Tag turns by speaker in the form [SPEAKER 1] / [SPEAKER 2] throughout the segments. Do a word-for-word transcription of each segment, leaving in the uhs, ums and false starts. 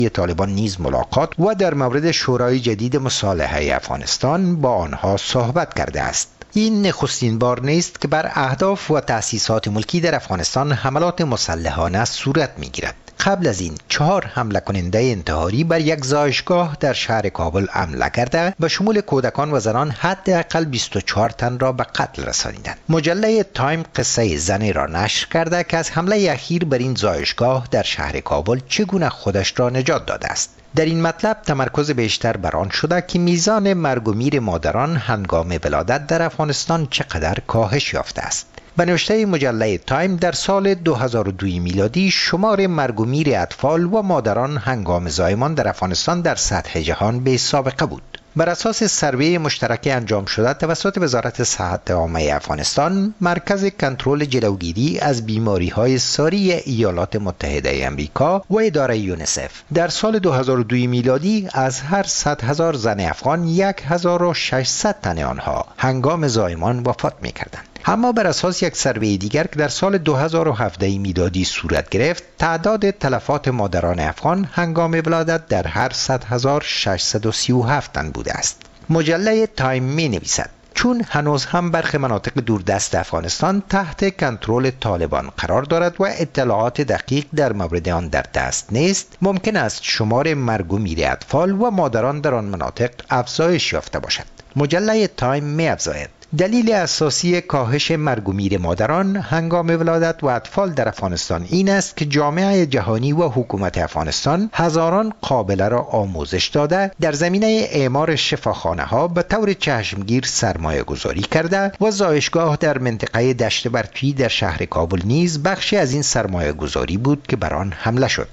[SPEAKER 1] طالبان نیز ملاقات و در مورد شورای جدید مصالحه افغانستان با آنها صحبت کرده است. این نخستین بار نیست که بر اهداف و تأسیسات ملکی در افغانستان حملات مسلحانه صورت می‌گیرد. قبل از این چهار حمله کننده انتحاری بر یک زایشگاه در شهر کابل حمله کرده به شمول کودکان و زنان حداقل بیست و چهار تن را به قتل رسانیدند. مجله تایم قصه زنی را نشر کرده که از حمله اخیر بر این زایشگاه در شهر کابل چگونه خودش را نجات داده است. در این مطلب تمرکز بیشتر بر آن شده که میزان مرگ و میر مادران هنگام ولادت در افغانستان چقدر کاهش یافته است. به نوشته مجله تایم در سال دو هزار و دو میلادی شمار مرگ و میر اطفال و مادران هنگام زایمان در افغانستان در سطح جهان بی سابقه بود. بر اساس سروی مشترک انجام شده توسط وزارت صحت عامه افغانستان، مرکز کنترل جلوگیری از بیماری‌های ساری ایالات متحده آمریکا و اداره یونیسف در سال دو هزار و دو میلادی از هر صد هزار زن افغان یک هزار و ششصد تن آنها هنگام زایمان وفات می‌کردند. اما بر اساس یک سروی دیگر که در سال دو هزار و هفده میلادی صورت گرفت، تعداد تلفات مادران افغان هنگام ولادت در هر صد هزار ششصد و سی و هفت تن بوده است. مجله تایم می نویسد چون هنوز هم برخی مناطق دوردست افغانستان تحت کنترل طالبان قرار دارد و اطلاعات دقیق در مورد آن در دست نیست، ممکن است شمار مرگ و میر اطفال و مادران در آن مناطق افزایش یافته باشد. مجله تایم می افزاید دلیل اساسی کاهش مرگ و میر مادران هنگام ولادت و اطفال در افغانستان این است که جامعه جهانی و حکومت افغانستان هزاران قابله را آموزش داده در زمینه اعمار شفاخانه ها به طور چشمگیر سرمایه گذاری کرده و زایشگاه در منطقه دشت برفی در شهر کابل نیز بخشی از این سرمایه گذاری بود که بر آن حمله شد.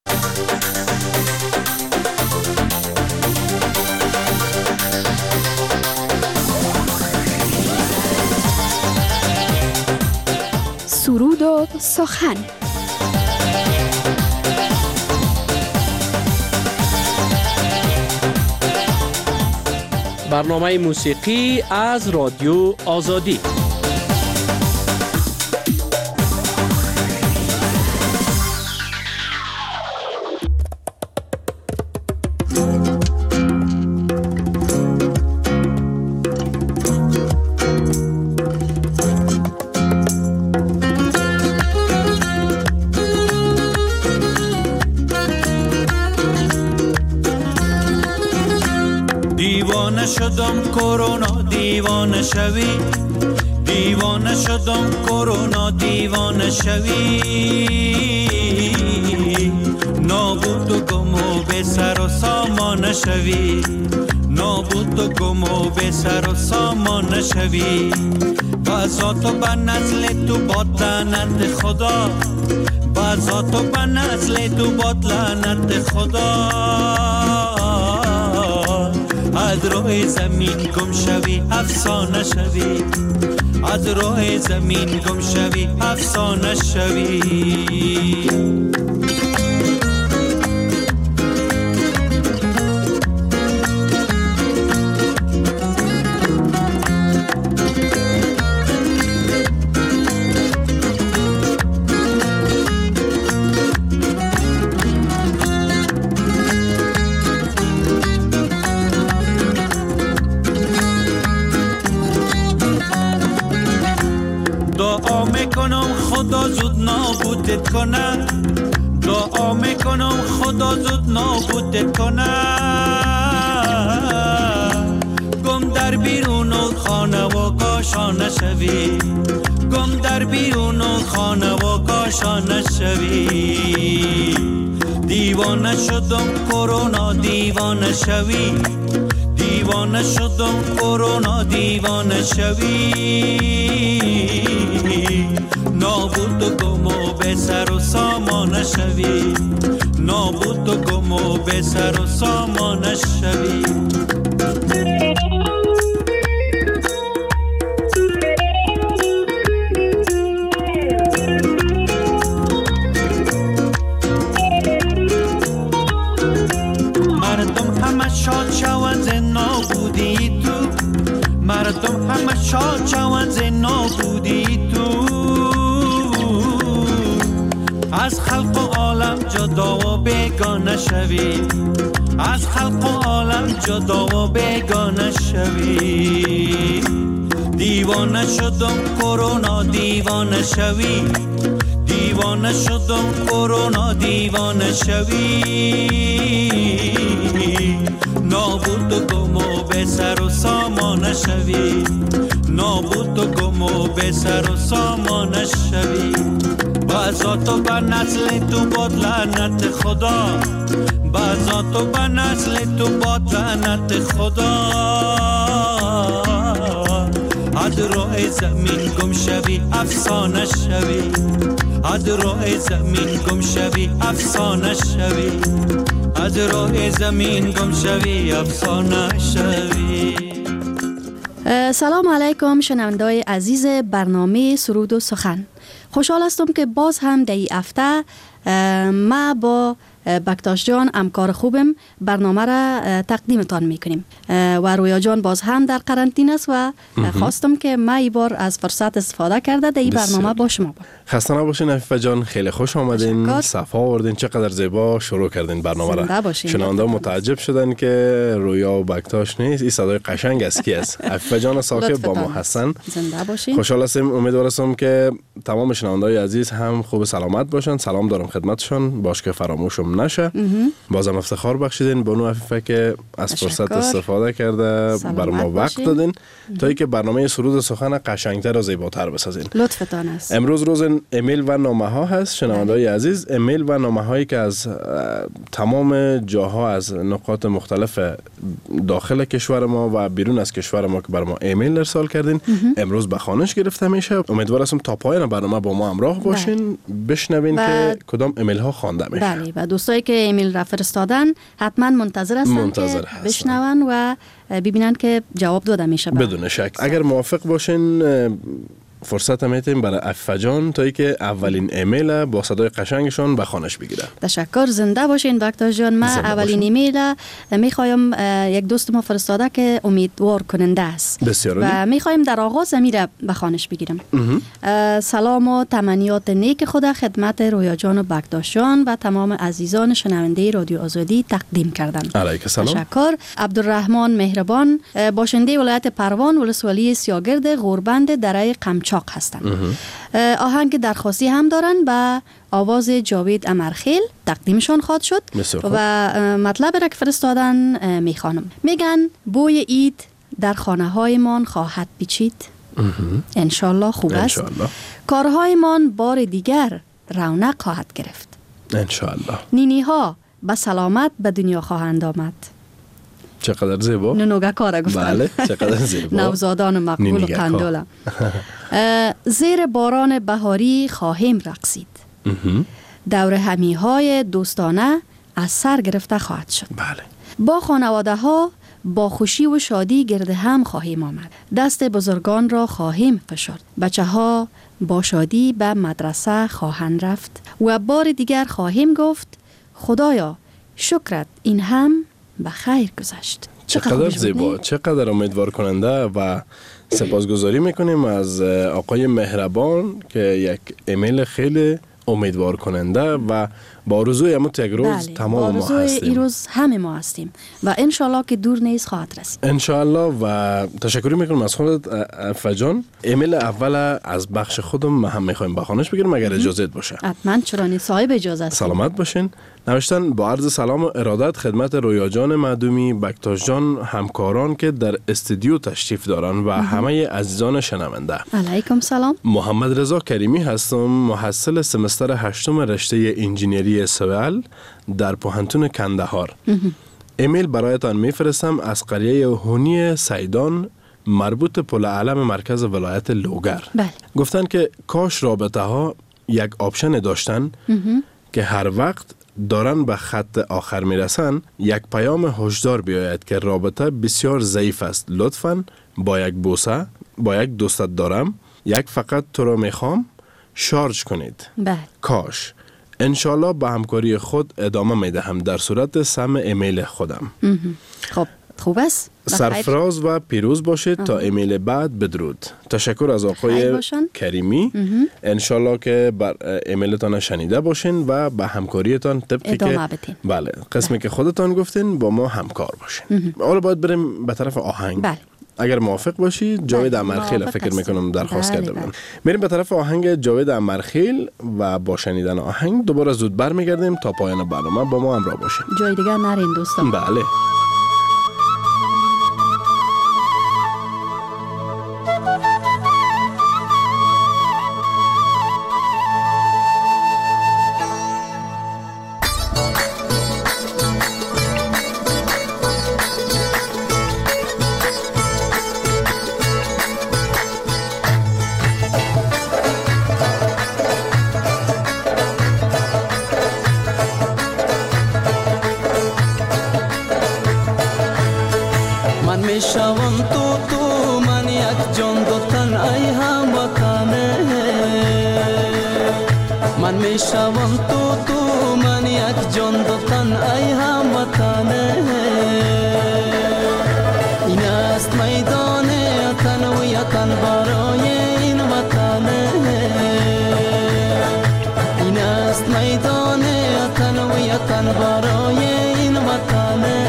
[SPEAKER 2] سرود و سخن.
[SPEAKER 3] برنامه موسیقی از رادیو آزادی.
[SPEAKER 4] دیوانه شدم کرونا دیوانه شوی، دیوانه شدم کرونا دیوانه شوی، نابود و گم و به سر و سامان شوی، نابود و گم و به سر و سامان شوی، بازا تو به نزل تو باد لعنت خدا، بازا تو به نزل تو باد لعنت خدا، از روی زمین گم شوی افسانه شوی، از روی زمین گم شوی افسانه شوی. دعا میکنم خدا زود نابودت کنه، دعا میکنم خدا زود نابودت کنه، گم در بیرون و خانه و کاشانه شوی، گم در بیرون و خانه و کاشانه شوی، دیوانه شدم کرونا دیوانه شوی، دیوانه شدم کرونا دیوانه شوی، نابود و گم و به سر و سامان شوی، نابود و گم و به سر و سامان شوی. مردم همه شاد شوند ز نابودی تو، مردم همه شاد شوند ز نابودی تو، از خلق و عالم جدا و بیگانه شوی، از خلق و عالم جدا و بیگانه شوی. دیوانه شدم کرونا دیوانه شوی، دیوانه شدم کرونا دیوانه شوی. نابود و گم و به سر و سامان شوی، نابود و گم و به سر و سامان شوی. بعضا تو به نسل تو باد لعنت خدا، بعضا تو به نسل تو باد لعنت خدا. از روی زمین گم شوی افسانه شوی، از روی زمین گم شوی افسانه شوی، از روی زمین گم شوی افسانه شوی.
[SPEAKER 5] سلام علیکم شنوندای عزیز برنامه سرود و سخن. خوشحال هستم که باز هم در این هفته ما با بکتاش جان همکار خوبم برنامه را تقدیمتان میکنیم و رویا جان باز هم در قرنطینه است و خواستم که ما این بار از فرصت استفاده کرده در این برنامه با شما با.
[SPEAKER 6] خسته نباشین عفیفه جان، خیلی خوش آمدین، صفا آوردین، چقدر زیبا شروع کردین برنامه را. شنونده متعجب شدن که رویا و بکتاش نیست، این صدای قشنگ است کی است؟ عفیفه جان ساکب با ما هستن.
[SPEAKER 5] زنده باشین.
[SPEAKER 6] خوشحال هستم، امیدوارم که تمام شنوندای عزیز هم خوب سلامت باشن. سلام دارم خدمتشون، باش که فراموشم نشه. بازم افتخار بخشیدین به اون عفیفه که از فرصت استفاده کرده بر ما وقت دادین تا اینکه برنامه سرود سخن قشنگتر و زیباتر بسازین.
[SPEAKER 5] لطفتان است.
[SPEAKER 6] امروز روز ایمیل و نامه ها هست شنوندای عزیز. ایمیل و نامه هایی که از تمام جاها از نقاط مختلف داخل کشور ما و بیرون از کشور ما که بر ما ایمیل ارسال کردین امروز به خوانش گرفته میشه. امیدوارم تا پایان برنامه با ما همراه باشین، بشنوین که کدام ایمیل ها خوانده میشه.
[SPEAKER 5] بله، و دوستایی که ایمیل را فرستادن حتما منتظر هستن منتظر که هستن. بشنون و ببینن که جواب داده میشه.
[SPEAKER 6] بدون شک. اگر موافق باشین فرصت میتیم برای عفیفه جان تا ای که اولین ایمیل با صدای قشنگشون به خوانش بگیره.
[SPEAKER 5] تشکر، زنده باشین بکتاش جان. من اولین ایمیل میخوایم یک دوست ما فرستاده که امیدوار کننده است
[SPEAKER 6] بسیار
[SPEAKER 5] و میخوایم در آغاز امیر به خوانش بگیرم. سلام و تمنیات نیک خدا خدمت رویا جان و بکتاش جان و تمام عزیزان شنونده رادیو آزادی تقدیم کردن.
[SPEAKER 6] علیک سلام.
[SPEAKER 5] تشکر. عبدالرحمن مهربان، باشنده ولایت پروان ولسوالی سیاگرد غوربند دره قمچاق هستند. آهنگ درخواستی هم دارن با آواز جاوید امرخیل تقدیمشان خواهد شد و مطلب را که فرستادن میخوانم. میگن بوی عید در خانه هایمان خواهد پیچید، انشالله خوب است. کارهایمان بار دیگر رونق خواهد گرفت،
[SPEAKER 6] انشالله.
[SPEAKER 5] نینی ها به سلامت به دنیا خواهند آمد.
[SPEAKER 6] چقدر زیبا.
[SPEAKER 5] نونوگا کارا گفتن.
[SPEAKER 6] بله، چقدر زیبا.
[SPEAKER 5] نوزادان مقبول و قندولا. زیر باران بهاری خواهیم رقصید. دور همی های دوستانه از سر گرفته خواهد شد.
[SPEAKER 6] بله.
[SPEAKER 5] با خانواده ها با خوشی و شادی گرد هم خواهیم آمد. دست بزرگان را خواهیم فشرد. بچه ها با شادی به مدرسه خواهند رفت و بار دیگر خواهیم گفت خدایا شکرت این هم به خیر گذشت.
[SPEAKER 6] چقدر زیبا، چقدر امیدوار کننده و سپاسگزاری میکنیم از آقای مهربان که یک ایمیل خیلی امیدوار کننده و با آرزوی امروز یک روز بله، تمام ما هستیم.
[SPEAKER 5] این روز همه ما هستیم و انشالله که دور نیست خواهد رسید.
[SPEAKER 6] انشالله. و تشکر میکنم از خودت عفیفه جان. ایمیل اول از بخش خودم ما هم میخوایم بخوانش بگیرم اگر اجازه باشه.
[SPEAKER 5] حتما، چرا نه، صاحب اجازه است.
[SPEAKER 6] سلامت باشین. نوشتن با عرض سلام و ارادت خدمت رویا جان معدومی، بکتاش جان، همکاران که در استودیو تشریف دارن و همه عزیزان شنونده.
[SPEAKER 5] علیکم سلام.
[SPEAKER 6] محمد رضا کریمی هستم، محصل سمستر هشتم رشته انجینری سیویل در پوهنتون کندهار. ایمیل برایتان میفرستم از قریه هونی سیدان مربوط پل علم مرکز ولایت لوگر.
[SPEAKER 5] بله.
[SPEAKER 6] گفتن که کاش رابطه ها یک آپشن داشتن که هر وقت دارن به خط آخر میرسن یک پیام هشدار بیاید که رابطه بسیار ضعیف است، لطفاً با یک بوسه، با یک دوستت دارم، یک فقط تو رو میخوام شارژ کنید.
[SPEAKER 5] بله.
[SPEAKER 6] کاش. انشالله به همکاری خود ادامه میدهم در صورت سم ایمیل خودم.
[SPEAKER 5] خب خوب است.
[SPEAKER 6] سرفراز و پیروز باشید. تا ایمیل بعد بدرود. تشکر از آقای کریمی. انشالله که بر ایمیلتان شنیده باشین و به همکاریتان طبقی که
[SPEAKER 5] بتین.
[SPEAKER 6] بله قسمی که خودتان گفتین با ما همکار باشین. حالا باید بریم به طرف آهنگ.
[SPEAKER 5] بله.
[SPEAKER 6] اگر موافق باشید جاوید امرخیل فکر میکنم درخواست کرده بودم. میریم به طرف آهنگ جاوید امرخیل و با شنیدن آهنگ دوباره زود برمیگردیم. تا پایان برنامه با ما همراه باشین.
[SPEAKER 5] جای دیگر نرین دوستان.
[SPEAKER 6] بله.
[SPEAKER 7] میشوم تو تو من یک جان دو تن ای هموطنه من میشوم تو تو من یک جان دو تن ای هموطنه این است میدان تنویتن برای این وطنه این است میدان تنویتن برای این وطنه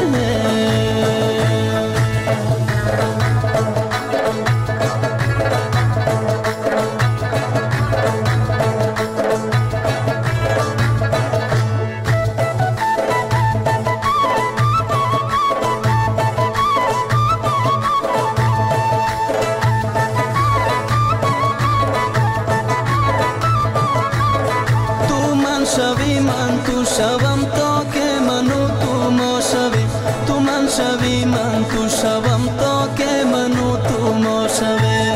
[SPEAKER 7] شوی من تو شوم تا که منو تو ما شوی تو من شوی من تو شوم تا که منو تو ما شوی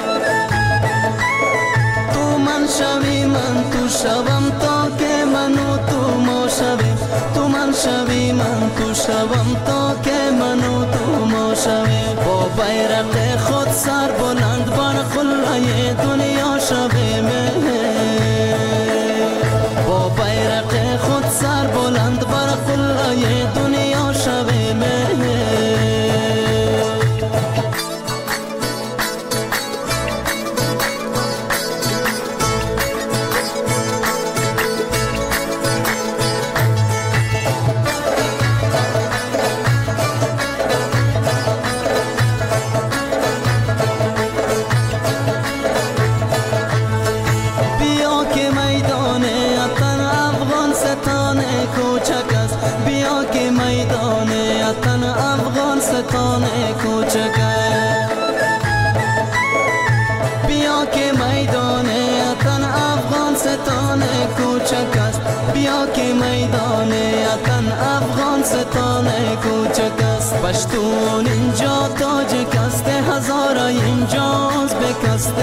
[SPEAKER 7] تو من شوی من تو شوم تا که منو تو ما شوی تو من شوی من تو شوم تا که منو تو ما شوی با بیرق خود سر بلند بر قله دنیا شوی با بیرق خود سر بلند بر قله دنیا شویم بیا که میدان کوچک است بیا که میدان وطن افغانستان کوچک است بیا که میدان وطن افغانستان کوچک است بیا که میدان وطن افغانستان کوچک است پشتون اینجا تاجک است هزارا اینجا ازبک است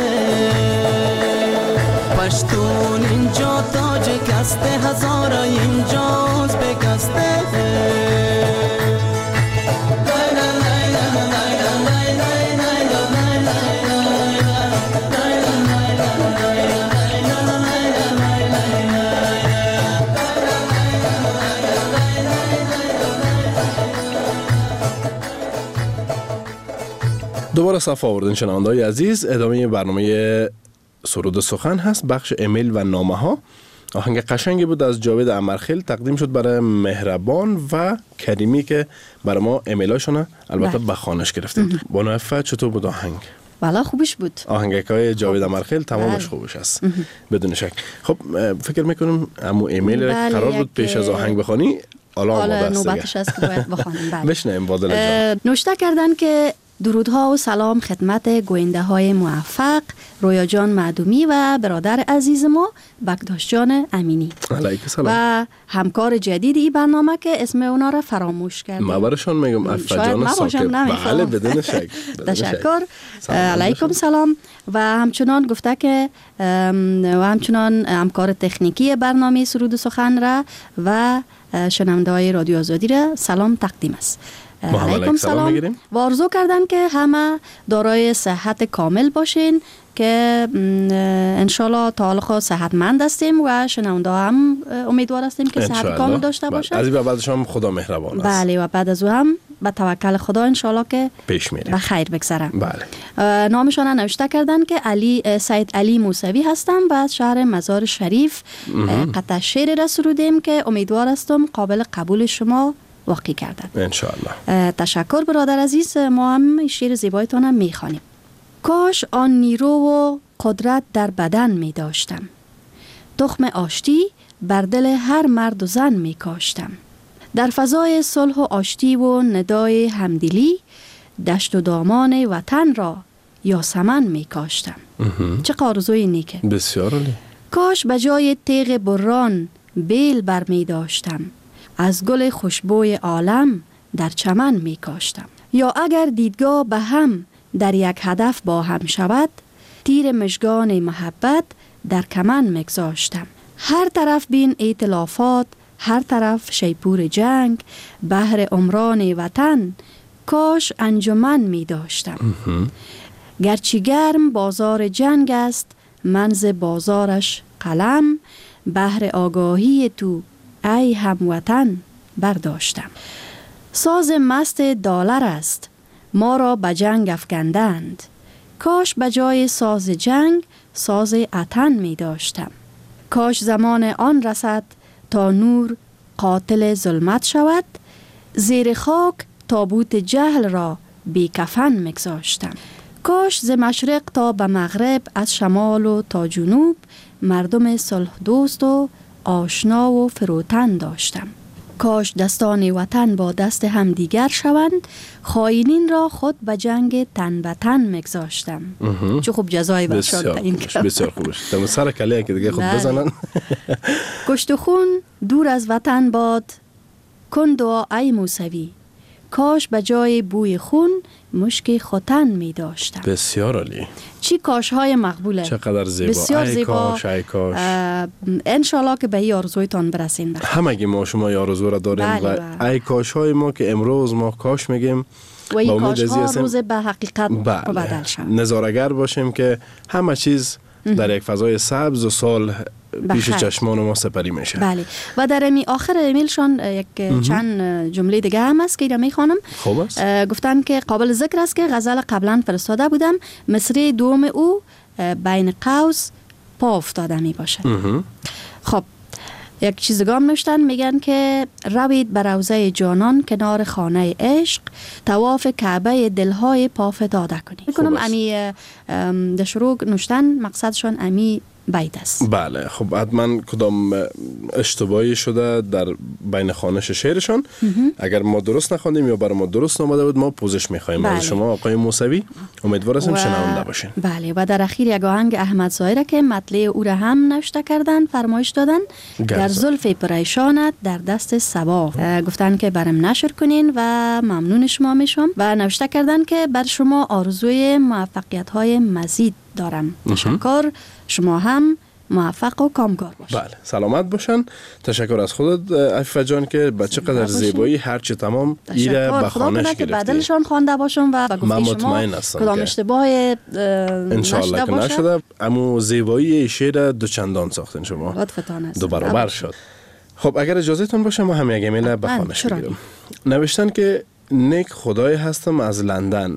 [SPEAKER 7] پشتون اینجا تاجک است هزارا اینجا ازبک است
[SPEAKER 6] دوباره صف آوردن شنونده‌های عزیز. ادامه برنامه سرود سخن هست. بخش ایمیل و نامه ها. آهنگ قشنگی بود از جاوید امرخیل تقدیم شد برای مهربان و کریمی که برای ما ایمیلاشونه البته به خانش گرفتیم. با نفع چطور بود آهنگ؟
[SPEAKER 5] والا خوبش بود.
[SPEAKER 6] آهنگکای جاوید امرخیل تمامش خوبش است بدون شک. خب فکر میکنم امو ایمیل قرار بود پیش از آهنگ بخوانی حالا آماده است.
[SPEAKER 5] نوبتش است که باید بخوانیم.
[SPEAKER 6] بشنویم بادل جان.
[SPEAKER 5] نوشته کردن که درودها و سلام خدمت گوینده های موفق رویا جان معدومی و برادر عزیز ما بکداش جان امینی و همکار جدید این برنامه که اسم اونا را فراموش کردم.
[SPEAKER 6] ما برشان میگم افجان ساکب. بله بدون شک.
[SPEAKER 5] تشکر. علیکم سلام. و همچنان گفته که و همچنان همکار تکنیکی برنامه سرود سخن را و شنونده های رادیو آزادی را سلام تقدیم است. علیکم سلام. و آرزو کردن که همه دارای صحت کامل باشین که انشالله تا حالا صحتمند هستیم و شنونده هم امیدوار هستیم که صحت کامل داشته باشن.
[SPEAKER 6] از این بعدش هم خدا مهربان است.
[SPEAKER 5] بله و بعد از او هم به توکل خدا انشالله که
[SPEAKER 6] پیش میره
[SPEAKER 5] به خیر بگذره.
[SPEAKER 6] بله.
[SPEAKER 5] نامشان نوشته کردن که علی سید علی موسوی هستم و از شهر مزار شریف. قطع شعر را سرودیم که امیدوار هستم قابل قبول شما واقع گردد
[SPEAKER 6] انشالله.
[SPEAKER 5] تشکر برادر عزیز. ما هم شعر زیبایتان هم میخوانیم. کاش آن نیرو و قدرت در بدن می داشتم، تخم آشتی بر دل هر مرد و زن می کاشتم. در فضای صلح و آشتی و ندای همدلی، دشت و دامان وطن را یاسمن می کاشتم. چه آرزوی نیکه.
[SPEAKER 6] بسیار عالی.
[SPEAKER 5] کاش به جای تیغ بران بیل بر می داشتم، از گل خوشبوی عالم در چمن می کاشتم. یا اگر دیدگاه به هم در یک هدف با هم شود، تیر مژگان محبت در کمن مگذاشتم. هر طرف بین ائتلافات، هر طرف شیپور جنگ، بهر عمران وطن کاش انجمن می داشتم. گرچه گرم بازار جنگ است، منز بازارش قلم، بهر آگاهی تو ای هموطن برداشتم. ساز مست دالر است، ما را به جنگ افکندند، کاش به جای ساز جنگ ساز عطن می داشتم. کاش زمان آن رسد تا نور قاتل ظلمت شود، زیر خاک تابوت جهل را بی کفن مگذاشتم. کاش ز مشرق تا به مغرب، از شمال و تا جنوب، مردم صلح دوست و آشنا و فروتن داشتم. کاش دستان وطن با دست هم دیگر شوند، خائنین را خود به جنگ تن به تن مگذاشتم. چه خوب جزای بخشاد تعیین کردم.
[SPEAKER 6] بسیار خوبش. تم سر کله که دیگه خود بزنن.
[SPEAKER 5] کشت و خون دور از وطن باد، کن دعا ای موسوی، کاش به جای بوی خون مشک ختن می داشتم.
[SPEAKER 6] بسیار عالی.
[SPEAKER 5] چی کاش های مقبوله.
[SPEAKER 6] چقدر زیبا.
[SPEAKER 5] بسیار
[SPEAKER 6] ای
[SPEAKER 5] زیبا.
[SPEAKER 6] کاش ای کاش.
[SPEAKER 5] انشالله که به این آرزویتان برسین.
[SPEAKER 6] همگی ما شما آرزو را داریم. بله و بله. ای کاش های ما که امروز ما کاش میگیم
[SPEAKER 5] و این کاش ها روز به حقیقت
[SPEAKER 6] بله.
[SPEAKER 5] بدل شد.
[SPEAKER 6] نظاره‌گر باشیم که همه چیز در یک فضای سبز و صلح پیش چشمان ما سپری میشه.
[SPEAKER 5] بله. و در امی آخر ایمیلشان یک امه. چند جمله دیگه هم است که اینا میخوانم.
[SPEAKER 6] خوب است.
[SPEAKER 5] گفتن که قابل ذکر است که غزل قبلا فرستاده بودم، مصرع دوم او بین قوس پا افتاده می باشد. خب یک چیزگام نوشتن، میگن که روید بر روضه جانان کنار خانه عشق، طواف کعبه دلهای پافتاده کنید. میکنم امی در شروع نوشتن مقصدشان امی بیت است.
[SPEAKER 6] بله. خب حتما کدام اشتباهی شده در بین خوانش شعرشان. اگر ما درست نخواندیم یا برای ما درست نامده بود، ما پوزش میخوایم. بله. از شما آقای موسوی امیدوار هستیم و... شنونده باشین.
[SPEAKER 5] بله. و در اخیر یک آهنگ احمد ظاهره که مطلع او را هم نوشته کردن فرمایش دادن، در زلف پریشانت در دست صبا. گفتن که برام نشر کنین و ممنون شما میشم. و نوشته کردن که بر شما آرزوی موفقیت های مزید دارم. تشکر. شما هم موفق و کامگار باشین.
[SPEAKER 6] بله. سلامت باشن. تشکر از خودت عفیفه جان که با چقدر زیبایی هرچی تمام ایره به خوانش گرفتی.
[SPEAKER 5] که بدلشان خوانده باشم و گفتی شما کدام اشتباه
[SPEAKER 6] انشاءالله که نشده. اما زیبایی شعر دو چندان ساختن شما.
[SPEAKER 5] لطفتان است.
[SPEAKER 6] دو برابر شد. خب اگر اجازه تون باشه ما هم یک ایمیل به خوانش بگیرم. نوشتن که نیک خدای هستم از لندن.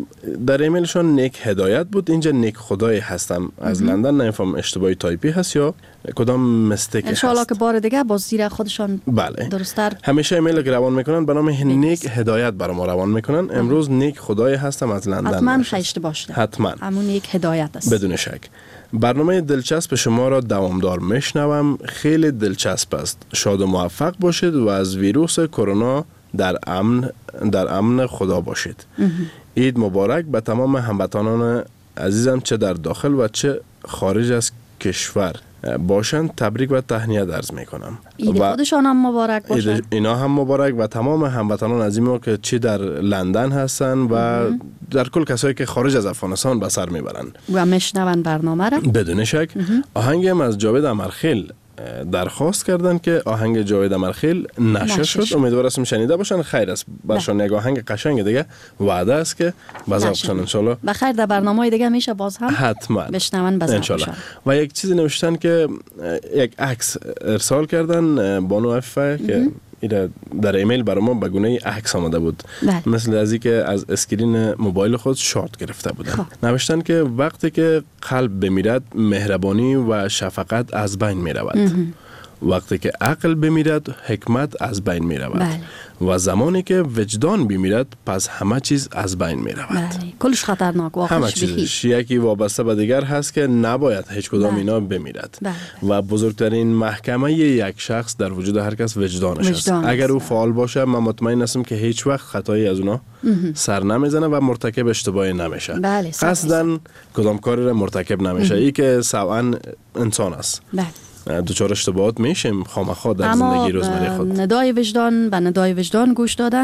[SPEAKER 6] در ایمیلشون نیک هدایت بود، اینجا نیک خدای هستم از لندن. نمیفهم اشتباهی تایپی هست یا کدام مستیک هست.
[SPEAKER 5] انشاءالله که بار دیگه باز زیر خودشان
[SPEAKER 6] بله.
[SPEAKER 5] درستر.
[SPEAKER 6] همیشه ایمیل که روان میکنن به نام نیک هدایت برای ما روان میکنن. امروز نیک خدای هستم از لندن.
[SPEAKER 5] حتما خیشت باشه.
[SPEAKER 6] حتما.
[SPEAKER 5] همون یک هدایت است.
[SPEAKER 6] بدون شک. برنامه دلچسب شما را دوامدار میشنوم. خیلی دلچسب است. شاد و موفق باشید و از ویروس کرونا در امن در امن خدا باشید. عید مبارک به تمام هموطنان عزیزم، چه در داخل و چه خارج از کشور باشند. تبریک و تهنیت عرض میکنم.
[SPEAKER 5] عید خودشان هم مبارک باشند.
[SPEAKER 6] اینا هم مبارک و تمام هموطنان عزیزم که چه در لندن هستن و در کل کسایی که خارج از افغانستان به سر میبرند
[SPEAKER 5] و میشنون برنامه را.
[SPEAKER 6] بدون شک. آهنگ هم از جاوید امرخیل درخواست کردن که آهنگ جاوید امرخیل نشر شد. امیدوار هستم شنیده باشن. خیر است برشان یک آهنگ قشنگ دیگه وعده است که بازابشن انشالله.
[SPEAKER 5] بخیر در برنامه دیگه میشه باز هم
[SPEAKER 6] حتما
[SPEAKER 5] بشنون بازابشن.
[SPEAKER 6] و یک چیزی نوشتن که یک عکس ارسال کردن بانو عفیفه که اینا در ایمیل برای ما به گونه عکس آمده بود.
[SPEAKER 5] بله.
[SPEAKER 6] مثل از اینکه از اسکرین موبایل خود شات گرفته بودن.
[SPEAKER 5] خب.
[SPEAKER 6] نوشتن که وقتی که قلب بمیرد مهربانی و شفقت از بین می رود. وقتی که عقل بمیرد حکمت از بین می رود.
[SPEAKER 5] بله.
[SPEAKER 6] و زمانی که وجدان بمیرد پس همه چیز از بین می رود.
[SPEAKER 5] بله. کلش خطرناک
[SPEAKER 6] همه
[SPEAKER 5] واقعش بهی.
[SPEAKER 6] چیزش یکی وابسته به دیگر هست که نباید هیچ کدام
[SPEAKER 5] بله.
[SPEAKER 6] اینا بمیرد.
[SPEAKER 5] بله.
[SPEAKER 6] و بزرگترین محکمه یک شخص در وجود هر کس وجدانش است.
[SPEAKER 5] وجدان
[SPEAKER 6] اگر
[SPEAKER 5] است.
[SPEAKER 6] او فعال باشه من مطمئن هستم که هیچ وقت خطایی از اونا سر نمیزنه و مرتکب اشتباهی نمیشه.
[SPEAKER 5] بله.
[SPEAKER 6] قصداً کدام کاری را مرتکب نمیشه. ای که سواً انسان است.
[SPEAKER 5] بله.
[SPEAKER 6] دوچار اشتباهات میشیم خامخا در
[SPEAKER 5] اما
[SPEAKER 6] زندگی روزمره خود.
[SPEAKER 5] ندای وجدان به ندای وجدان گوش دادن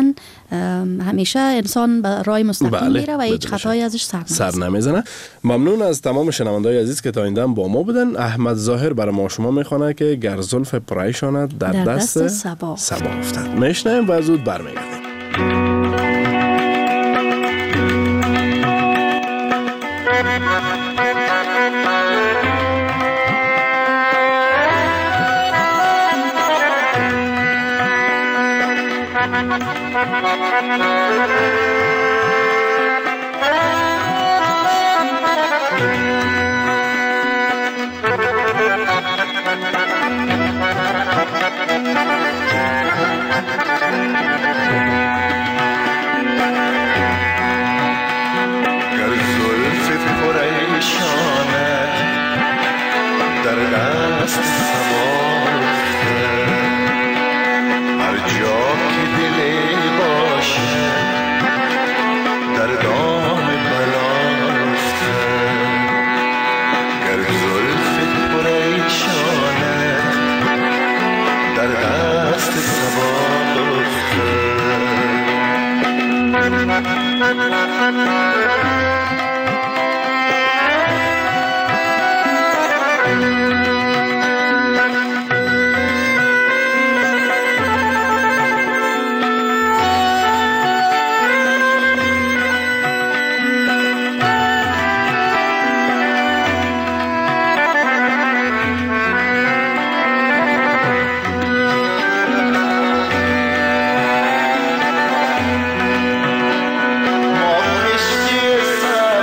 [SPEAKER 5] همیشه انسان به راه مستقیم
[SPEAKER 6] بله،
[SPEAKER 5] میره و هیچ
[SPEAKER 6] بدون
[SPEAKER 5] خطایی ازش سر
[SPEAKER 6] سر
[SPEAKER 5] نمیزنه.
[SPEAKER 6] نمیزنه. ممنون از تمام شنوندای عزیز که تا این دم با ما بودن. احمد ظاهر برای ما شما میخونه که گر زلف پریشانت در,
[SPEAKER 5] در
[SPEAKER 6] دست,
[SPEAKER 5] دست صبا
[SPEAKER 6] صبا افتد. میشنیم و زود برمیگردیم.
[SPEAKER 8] ما کشتی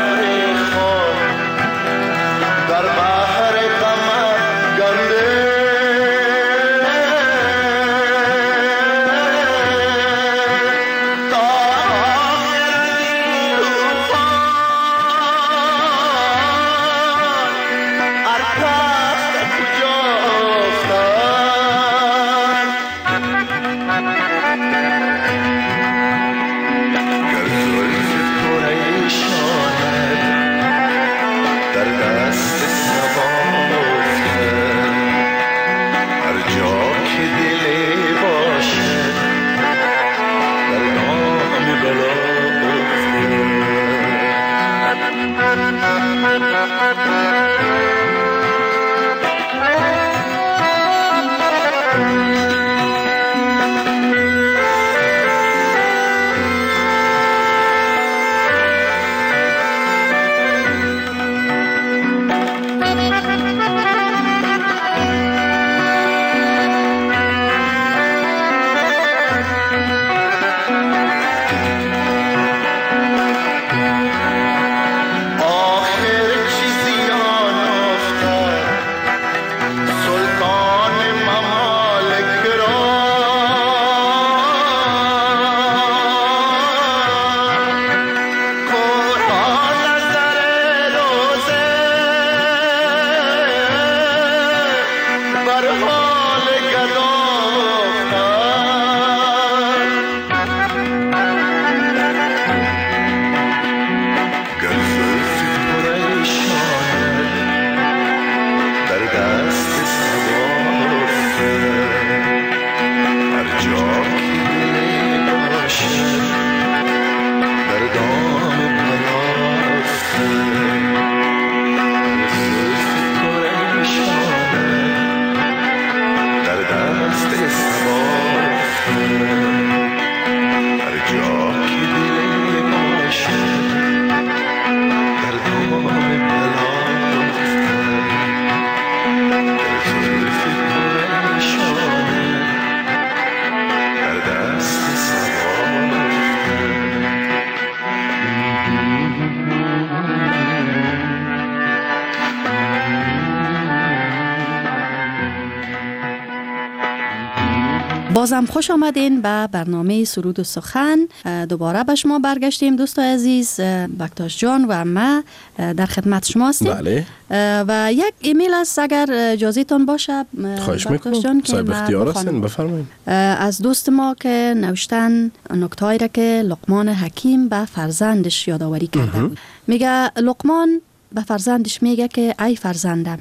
[SPEAKER 5] بازم خوش آمدین به برنامه سرود و سخن. دوباره به شما برگشتیم دوستای عزیز. بکتاش جان و ما در خدمت شما هستیم.
[SPEAKER 6] بله.
[SPEAKER 5] و یک ایمیل است اگر اجازه تان باشه.
[SPEAKER 6] خواهش میکنم. صاحب اختیار هستین، بفرمایید.
[SPEAKER 5] از دوست ما که نوشتن نکته‌ای را که لقمان حکیم به فرزندش یادآوری کرده بود. میگه لقمان به فرزندش میگه که ای فرزندم،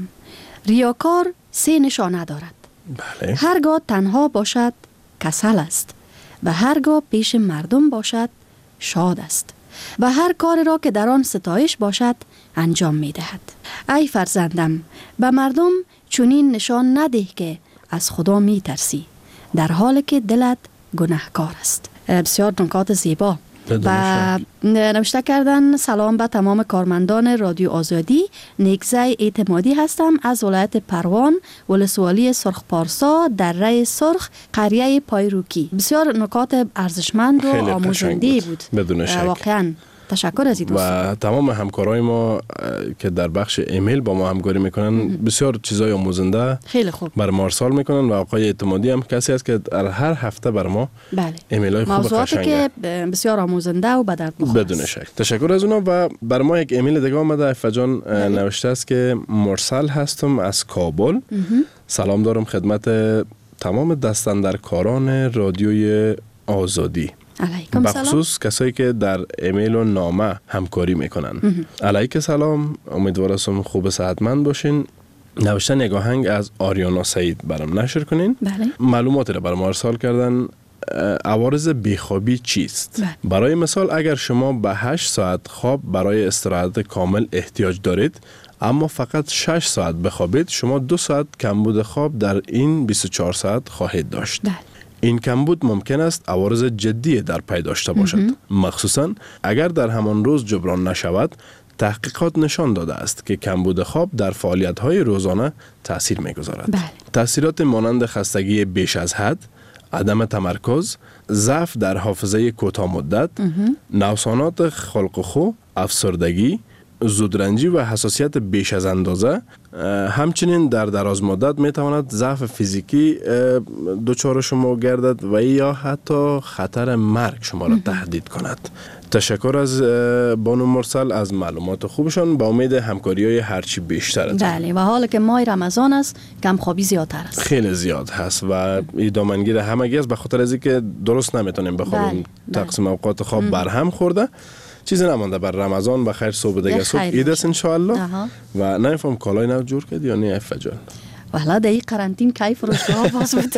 [SPEAKER 5] ریاکار سه نشانه دارد.
[SPEAKER 6] بله.
[SPEAKER 5] هرگاه تنها باشد کسل است و هرگاه پیش مردم باشد شاد است و هر کار را که در آن ستایش باشد انجام می دهد. ای فرزندم، به مردم چنین نشان نده که از خدا می ترسی در حالی که دلت گناهکار است. بسیار نکات زیبا. و نوشته کردن سلام به تمام کارمندان رادیو آزادی. نیکزای اعتمادی هستم از ولایت پروان، ولسوالی سرخ پارسا در ری سرخ، قریه پایروکی. بسیار نکات ارزشمند و آموزنده بود.
[SPEAKER 6] بدون شک.
[SPEAKER 5] واقعا تشکر از این دوست.
[SPEAKER 6] و تمام همکارای ما که در بخش ایمیل با ما همکاری میکنن بسیار چیزای آموزنده
[SPEAKER 5] خیلی خوب
[SPEAKER 6] بر ما ارسال میکنن و آقای اعتمادی هم کسی است که در هر هفته بر ما
[SPEAKER 5] بله.
[SPEAKER 6] ایمیل های خوب قشنگ
[SPEAKER 5] که بسیار آموزنده و به درد بخور
[SPEAKER 6] بدون شک. تشکر از اونا. و بر ما یک ایمیل دیگه آمده. افجان نوشته است که مرسل هستم از کابل. سلام دارم خدمت تمام دستاندرکاران رادیوی آزادی، بخصوص کسایی که در ایمیل و نامه همکاری میکنن. علیک سلام، امیدوارم خوب صحتمند باشین. نوشتن یک آهنگ از آریانا سعید برام نشر کنین.
[SPEAKER 5] بله.
[SPEAKER 6] معلوماتی را برام ارسال کردن. عوارض بیخوابی چیست؟ بله. برای مثال اگر شما به هشت ساعت خواب برای استراحت کامل احتیاج دارید اما فقط شش ساعت بخوابید، شما دو ساعت کمبود خواب در این بیست و چهار ساعت خواهید داشت.
[SPEAKER 5] بله.
[SPEAKER 6] این کمبود ممکن است عوارض جدی در پی داشته باشد، مخصوصا اگر در همان روز جبران نشود. تحقیقات نشان داده است که کمبود خواب در فعالیت‌های روزانه تأثیر می‌گذارد.
[SPEAKER 5] بله.
[SPEAKER 6] تأثیرات مانند خستگی بیش از حد، عدم تمرکز، ضعف در حافظه کوتاه مدت، نوسانات خلق و خو، افسردگی، زودرنجی و حساسیت بیش از اندازه، همچنین در دراز مدت می تواند ضعف فیزیکی دچار شما گردد و یا حتی خطر مرگ شما را تهدید کند. تشکر از بانو مرسل از معلومات خوبشان. با امید همکاری های هرچی بیشتر.
[SPEAKER 5] بله. و حالا که ماه رمضان است کم خوابی زیادتر است،
[SPEAKER 6] خیلی زیاد هست و این دامنگیر همگی است، به خاطر از اینکه درست نمیتونیم بخوابیم. بله. تقسیم اوقات خواب برهم خورده. چیزی نمانده بر رمضان. بخیر صبح دیگه صبح عید است ان شاء الله. و نمیفهم کالای نو جور کردی یا نه افجان؟
[SPEAKER 5] والا در این قرنطین کی فروشگاه باز بود.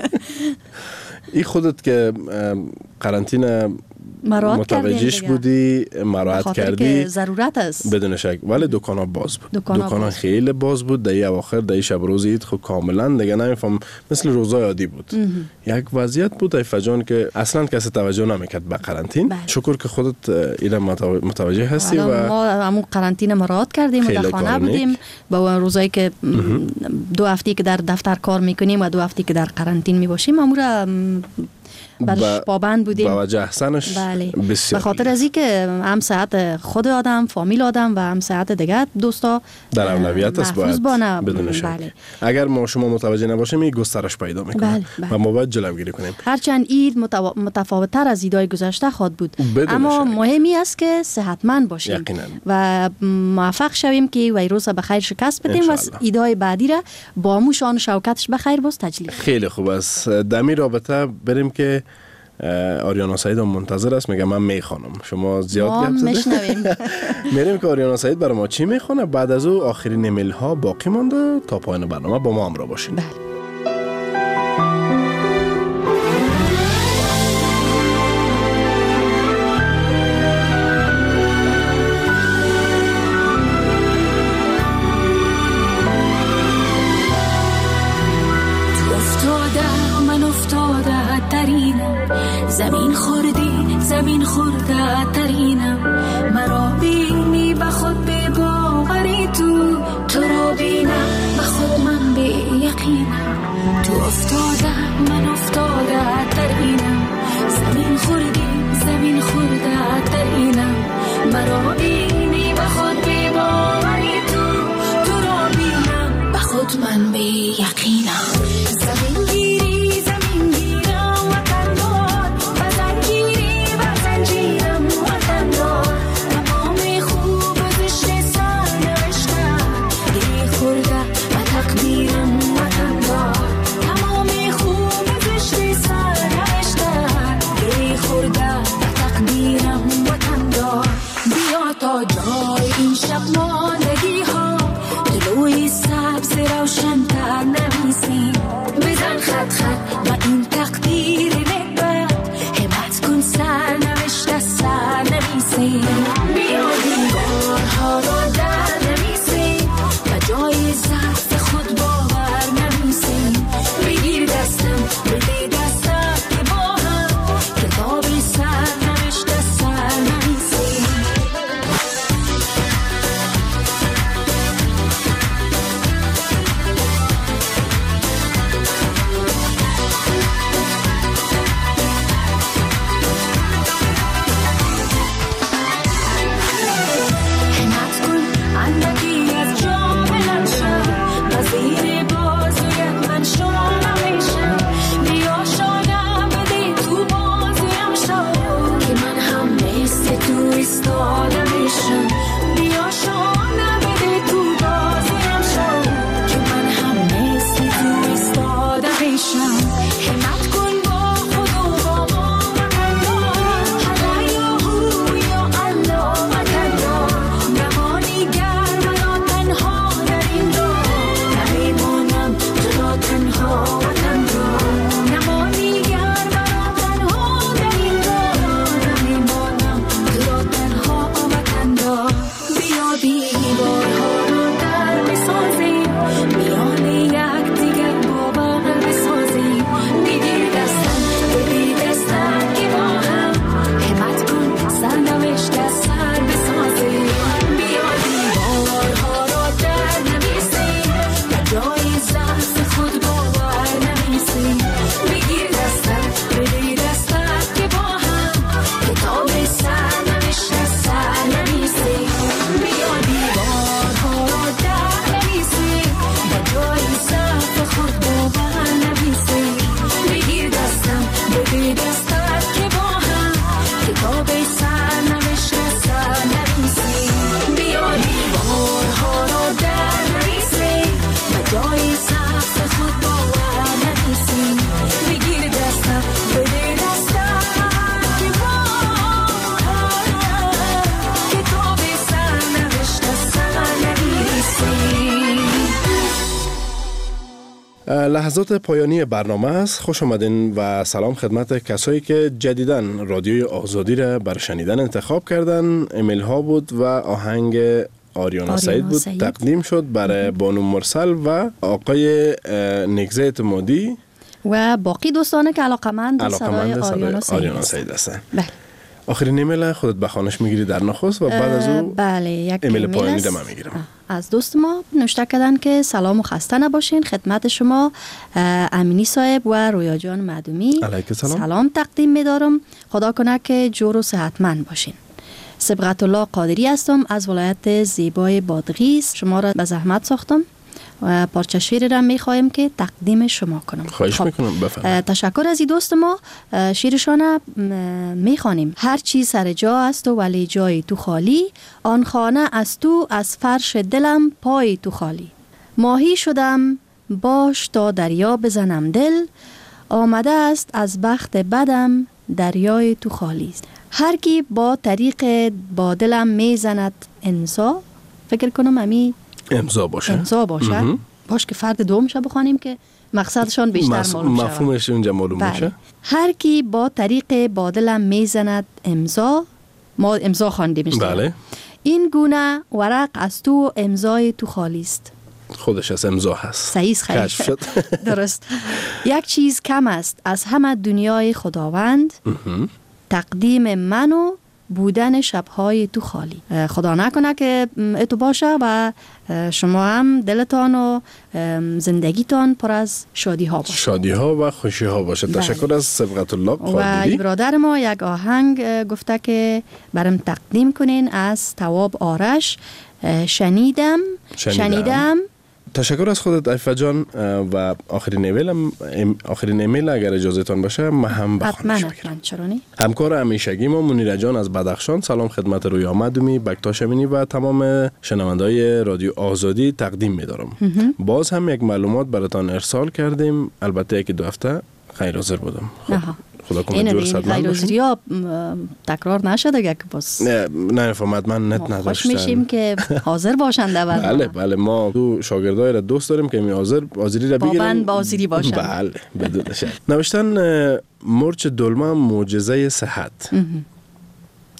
[SPEAKER 6] این خودت که قرنطینه متوجهش بودی، مراعات کردی،
[SPEAKER 5] که ضرورت است
[SPEAKER 6] بدون شک. ولی دکان ها باز بود. دکان ها باز خیلی باز بود. در این اواخر در این شب روز عید خب کاملا دیگه نمیفهم مثل روزای عادی بود. یک وضعیت بود ایفجان که اصلا کسی توجه نمیکرد به قرنطین. شکر که خودت اینا متوجه هستی و
[SPEAKER 5] ما همون قرنطین مراعات کردیم و در خانه بودیم. با روزایی که دو هفته که در دفتر کار میکنیم و دو هفته که در قرنطین میباشیم امورا برش پابند بودیم.
[SPEAKER 6] با وجه احسنش.
[SPEAKER 5] بله.
[SPEAKER 6] بسیار.
[SPEAKER 5] به خاطر از اینکه هم صحت خود آدم، فامیل آدم و هم صحت دیگه دوستا
[SPEAKER 6] در اولویت است باید بدون شک.
[SPEAKER 5] بله.
[SPEAKER 6] اگر ما شما متوجه نباشیم این گسترش پیدا میکنه.
[SPEAKER 5] بله. بله.
[SPEAKER 6] و ما باید جلوگیری کنیم.
[SPEAKER 5] هرچند عید متو... متفاوت تر از عیدهای گذشته خواهد بود، اما شک. مهمی است که صحتمند باشیم یقینا. و موفق شویم که ویروس به خیر شکست بدیم و عیدهای بعدی را با موشان شوکتش به خیر باز تجلیل.
[SPEAKER 6] خیلی خوب است. دمی رابطه بریم که آریانا سعید هم منتظر است. میگه من میخوانم، شما زیاد گپ زدید. میریم که آریانا سعید برای ما چی میخونه. بعد از او آخرین ایمیل ها باقی مانده. تا پایان برنامه با ما همراه باشین.
[SPEAKER 5] بله.
[SPEAKER 8] زمین خوردی زمین خورده ترینم، مرا بینی به خود به باوری، تو تو را بینم به خود من به یقینم. تو افتاده من افتاده ترینم، زمین خوردی زمین خورده ترینم، مرا بینی به خود به باوری، تو تو را بینم به خود من به یقینم. زمین گیری زمین گیرم نمیسیم بیا دیوارها را در نمیسیم و جای ضعف خود باور نمیسیم بگیر دستم بده دستم که با هم کتابی سر نوشته سر نمیسیم
[SPEAKER 6] لحظات پایانی برنامه است. خوش آمدین و سلام خدمت کسایی که جدیداً رادیوی آزادی را برای شنیدن انتخاب کردن. ایمیل ها بود و آهنگ آریانا سعید بود سعید. تقدیم شد برای بانو مرسل و آقای نگزه اعتمادی
[SPEAKER 5] و باقی دوستان که علاقمند صدای آریانا سعید,
[SPEAKER 6] آریانا سعید هستن. بله. آخرین ایمیل خودت به خانش میگیری در نخست و بعد از او
[SPEAKER 5] بله یک
[SPEAKER 6] ایمیل پایانی دم میگیرم.
[SPEAKER 5] از دوست ما نوشته کردن که سلام و خسته نباشین، خدمت شما امینی صاحب و رویا جان معدومی
[SPEAKER 6] سلام.
[SPEAKER 5] سلام تقدیم میدارم. خدا کنه که جور و صحتمند باشین. سبقت الله قادری هستم از ولایت زیبای بادغیس. شما را به زحمت ساختم و پارچه شعر را میخوایم که تقدیم شما کنم.
[SPEAKER 6] خواهش خب. میکنم بفرمایید.
[SPEAKER 5] تشکر از این دوست ما. شعرشان میخوانیم. هر چیز سر جا است و ولی جای تو خالی، آن خانه از تو از فرش دلم پای تو خالی. ماهی شدم باش تا دریا بزنم دل، آمده است از بخت بدم دریای تو خالی. هر کی با طریق با دلم میزند امضا، فکر کنم امی
[SPEAKER 6] امضا باشه
[SPEAKER 5] امضا باشه باش که فرد دوم شو بخوانیم که مقصدشان بیشتر
[SPEAKER 6] مس...
[SPEAKER 5] معلوم شود.
[SPEAKER 6] مفهومش اونجا معلوم
[SPEAKER 5] بله.
[SPEAKER 6] میشه.
[SPEAKER 5] هر کی با طریق با دلم میزند امضا، ما امضا خواندیم.
[SPEAKER 6] بله.
[SPEAKER 5] این گونه ورق از تو امضای تو خالی است.
[SPEAKER 6] خودش از امضا هست.
[SPEAKER 5] صحیح خیلی
[SPEAKER 6] شد.
[SPEAKER 5] درست. یک چیز کم است از همه دنیای خداوند، تقدیم من و بودن شبهای تو خالی. خدا نکنه که اتو باشه و شما هم دلتان و زندگیتان پر از شادی ها باشه.
[SPEAKER 6] شادی ها و خوشی ها باشه.
[SPEAKER 5] بله.
[SPEAKER 6] تشکر از سبقت الله قادری.
[SPEAKER 5] و برادر ما یک آهنگ گفته که برام تقدیم کنین از تواب آرش. شنیدم
[SPEAKER 6] شنیدم,
[SPEAKER 5] شنیدم.
[SPEAKER 6] تشکر از خودت عفه جان. و آخرین ایمیل آخرین ایمیل اگر اجازه تان باشه ما هم بخوانش بگیرم. همکار همیشگی ما منیر جان از بدخشان. سلام خدمت رویا معدومی، بکتاش امینی و تمام شنونده‌های رادیو آزادی تقدیم می‌دارم. باز هم یک معلومات براتان ارسال کردیم، البته که دو هفته غیر حاضر بودم. خب. خدا کنه جور صد من
[SPEAKER 5] باشیم. ها تکرار نشده که باز
[SPEAKER 6] نه نه فهمت من نت نداشتم.
[SPEAKER 5] خوش میشیم که حاضر باشند.
[SPEAKER 6] بله بله ما تو شاگردای را دوست داریم که می حاضر حاضری را بگیرن.
[SPEAKER 5] بابن بازیری باشن.
[SPEAKER 6] بله بدون شک. نوشتن مرچ دلمه معجزه صحت.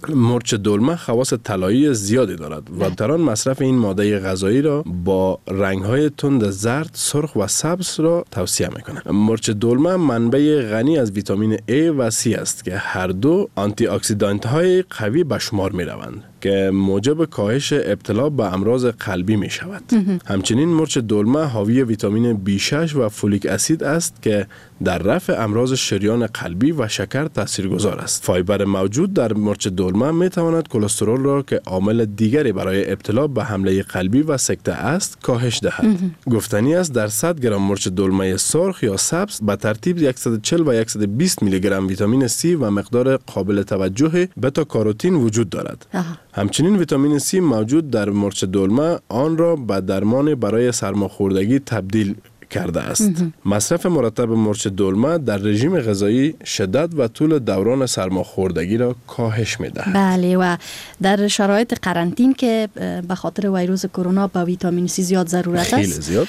[SPEAKER 6] مرچ دلمه خواص طلایی زیادی دارد و دکتران مصرف این ماده غذایی را با رنگ‌های تند زرد، سرخ و سبز را توصیه می‌کنند. مرچ دلمه منبع غنی از ویتامین A و C است که هر دو آنتی اکسیدانت‌های قوی به شمار می‌روند که موجب کاهش ابتلا به امراض قلبی می شود. همچنین مرچ دلمه حاوی ویتامین بی شش و فولیک اسید است که در رفع امراض شریان قلبی و شکر تاثیرگذار است. فایبر موجود در مرچ دلمه می تواند کلسترول را که عامل دیگری برای ابتلا به حمله قلبی و سکته است کاهش دهد. گفتنی است در صد گرم مرچ دلمه سرخ یا سبز به ترتیب صد و چهل و صد و بیست میلی گرم ویتامین C و مقدار قابل توجه بتا کاروتین وجود دارد. همچنین ویتامین C موجود در مرچ دلمه آن را به درمان برای سرماخوردگی تبدیل کرده است. مصرف مرتب مرچ دلمه در رژیم غذایی شدت و طول دوران سرماخوردگی را کاهش می‌دهد.
[SPEAKER 5] بله و در شرایط قرنطین که به خاطر ویروس کرونا با ویتامین C زیاد ضرورت است.
[SPEAKER 6] خیلی زیاد.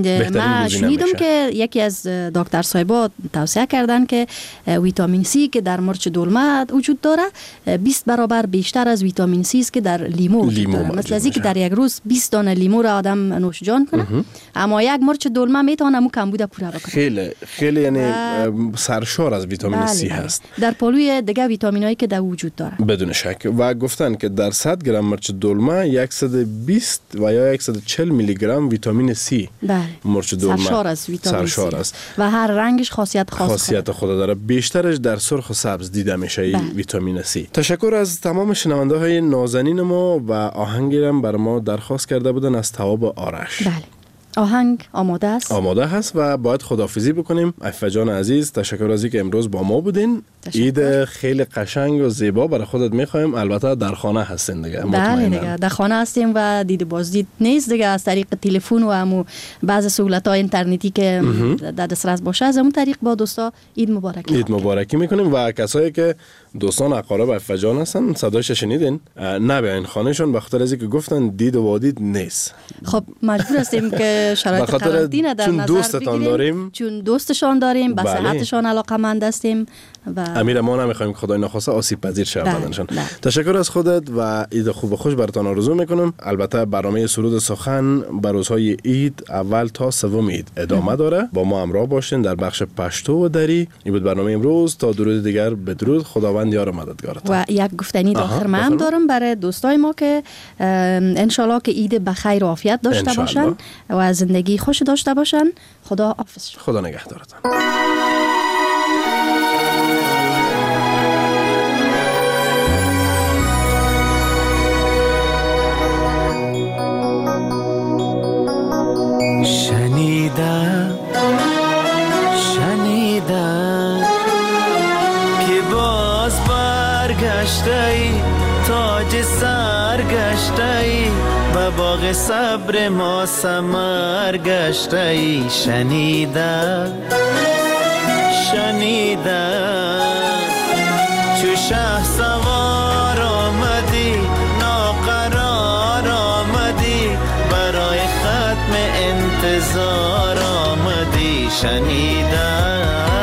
[SPEAKER 5] من شنیدم که یکی از دکتر صاحبا توصیه کردن که ویتامین C که در مرچ دلمه وجود داره بیست برابر بیشتر از ویتامین C است که در لیمو وجود داره. مثل از اینکه در یک روز بیست دانه لیمو را آدم نوش جان کنه، اما یک مرچ دلمه میتونه همون کمبود پوره بکنه.
[SPEAKER 6] خیلی خیلی یعنی سرشار از ویتامین
[SPEAKER 5] بله،
[SPEAKER 6] C
[SPEAKER 5] بله.
[SPEAKER 6] هست.
[SPEAKER 5] در پالوی دیگه ویتامینایی که در وجود داره.
[SPEAKER 6] بدون شک. و گفتن که در صد گرم مرچ دلمه صد و بیست و یا صد و چهل میلی گرم ویتامین C.
[SPEAKER 5] بله.
[SPEAKER 6] مرچ دلمه
[SPEAKER 5] سرشار از ویتامین
[SPEAKER 6] سرشار
[SPEAKER 5] C
[SPEAKER 6] است.
[SPEAKER 5] و هر رنگش خاصیت خاص
[SPEAKER 6] خاصیت خود داره. بیشترش در سرخ و سبز دیده میشه این
[SPEAKER 5] بله.
[SPEAKER 6] ویتامین C. تشکر از تمام شنونده های نازنین ما و آهنگی را بر ما درخواست کرده بودن از تواب آرش.
[SPEAKER 5] بله. آهنگ آماده است.
[SPEAKER 6] آماده هست و باید خداحافظی بکنیم. عفه جان عزیز تشکر از اینکه امروز با ما بودین. عید خیلی قشنگ و زیبا برای خودت میخوایم. البته در خانه هستین دیگه.
[SPEAKER 5] بله دیگه در خانه هستیم و دید بازدید نیست دیگه، از طریق تلفن و همو بعض سهولت‌های اینترنتی که در دسترس باشه از اون طریق با دوستا عید مبارکی
[SPEAKER 6] عید مبارکی میکنیم و کسایی که دوستان اقارب عفه جان هستن صدایش شنیدین نبیاین خانهشون به خاطر از اینکه گفتن دید و وادید نیست.
[SPEAKER 5] خب مجبور هستیم که شرایط قرنطینه در نظر
[SPEAKER 6] دوستتان داریم،
[SPEAKER 5] چون دوستشان داریم، به صحتشان علاقه‌مند هستیم و
[SPEAKER 6] امیر ما نمیخوایم که خدای نخواسته آسیب پذیر شه بدنشان. تشکر از خودت و عید خوب و خوش براتون آرزو میکنم. البته برنامه سرود سخن بر روزهای عید اول تا سوم عید ادامه داره. با ما همراه باشین در بخش پشتو و دری. این بود برنامه امروز. تا درود دیگر بدرود. خداوند یار و مددگارتان.
[SPEAKER 5] و یک گفتنی آخر من هم دارم برای دوستای ما که انشالله که عید بخیر و عافیت داشته باشن و زندگی خوش داشته باشن. خدا حافظ.
[SPEAKER 6] خدا نگهدارتان.
[SPEAKER 7] شنیدم شنیدم که باز برگشته ای، تاج سر گشته ای، و باغ صبر ما ثمر گشته ای. شنیدم شنیدم چو شه سوار آمدی، ناقرار آمدی، برای ختم انتظار آمدی. شنیدم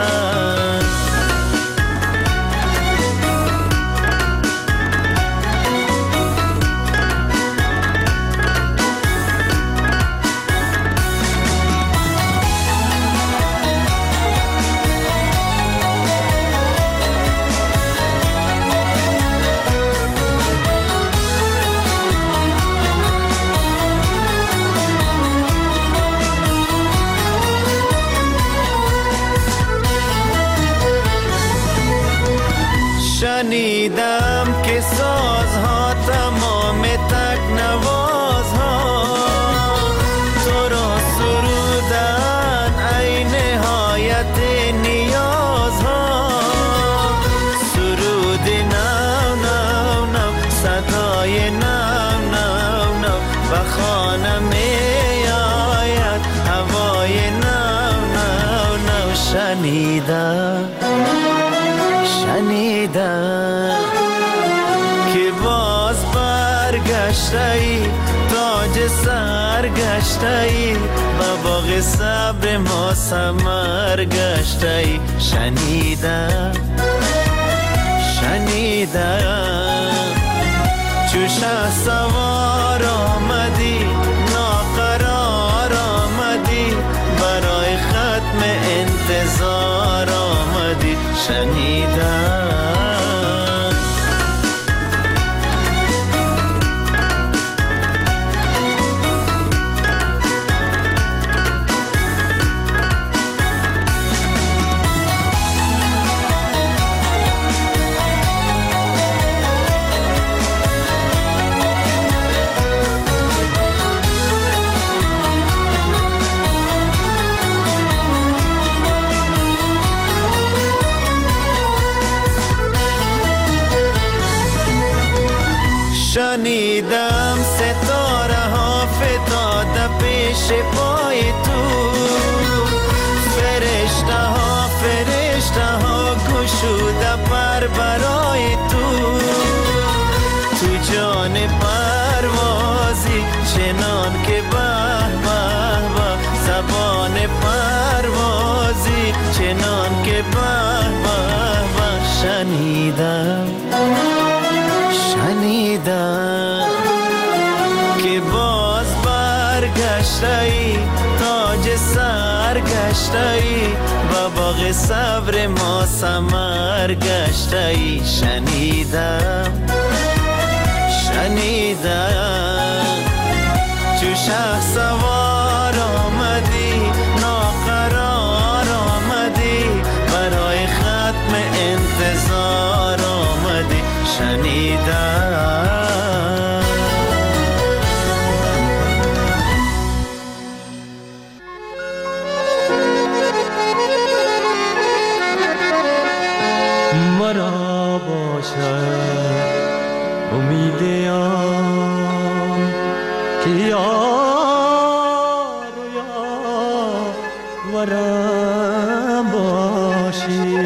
[SPEAKER 7] شنیدم که سازها تمام تکنوازها تو را سرودن ای نهایت نیازها. سرود نو نو نو، صدای نو نو نو، و خانه می آید هوای نو نو نو. شنیدم شنیدم که باز برگشته ای، تاج سر گشته ای، و باغ صبر ما ثمر گشته ای. شنیدم شنیدم چو شه سوار آمدی ناقرار آمدی برای ختم انتظار آمدی شنیدم شنیدم ستاره ها فتاده پیش پای تو فرشته ها فرشته ها گشوده پر برای تو تو جان پروازی چنان که به به به زبان پروازی چنان که به به به شنیدم شنیدم که باز برگشتی تاج سر گشتی و باغ صبر ما ثمر گشتی شنیدم شنیدم چو شه سوار آمدی ناقرار آمدی برای ختم انتظار آمدی شنیدم
[SPEAKER 9] مرا باشد امیدیم که یار یارم باشی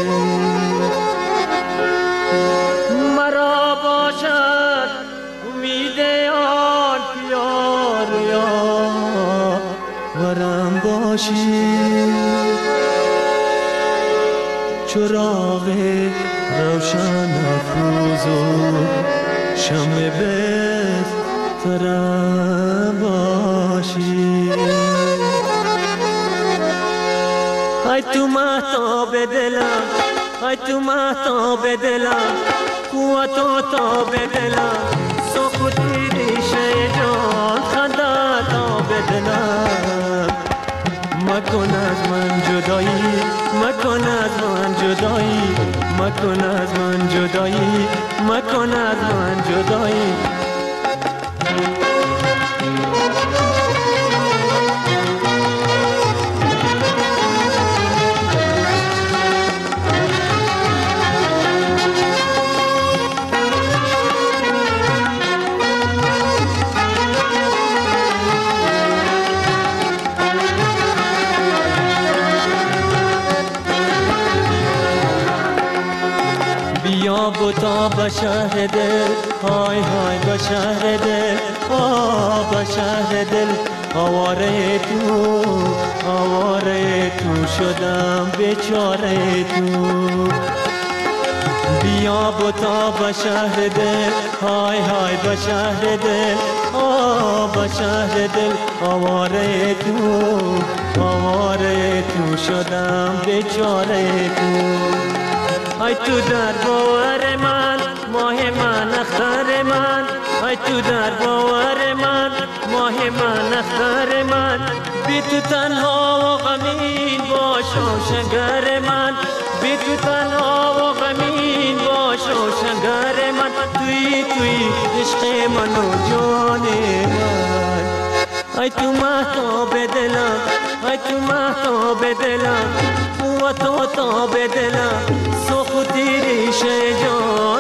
[SPEAKER 9] مرا باشد امیدیم که یار یارم باشی چراغ روشن افروز و شمع بهترم باشی ای تو مهتاب دلم ای تو مهتاب دلم قوت و تاب دلم سکوتی ریشه جان خنده تاب دلم مکن از من جدایی مکن از من جدایی مکن از من جدایی مکن از من جدایی بوتا به شهر دل های های به شهر دل آه به شهر دل آواره تو آواره تو شدم بیچاره تو بیا بوتا به شهر دل های های به شهر دل آه به شهر دل آواره تو آواره تو شدم بیچاره تو ای تو در باور من ماه من اختر من ای تو در باور من ماه من اختر من بی تو تنها و غمین باش و شنگر من بی تو تنها و غمین باش و شنگر من توی توی عشق من و جان من ای تو مهتاب دلم ای تو مهتاب دلم قوت و تاب دلم سختی ریشه جان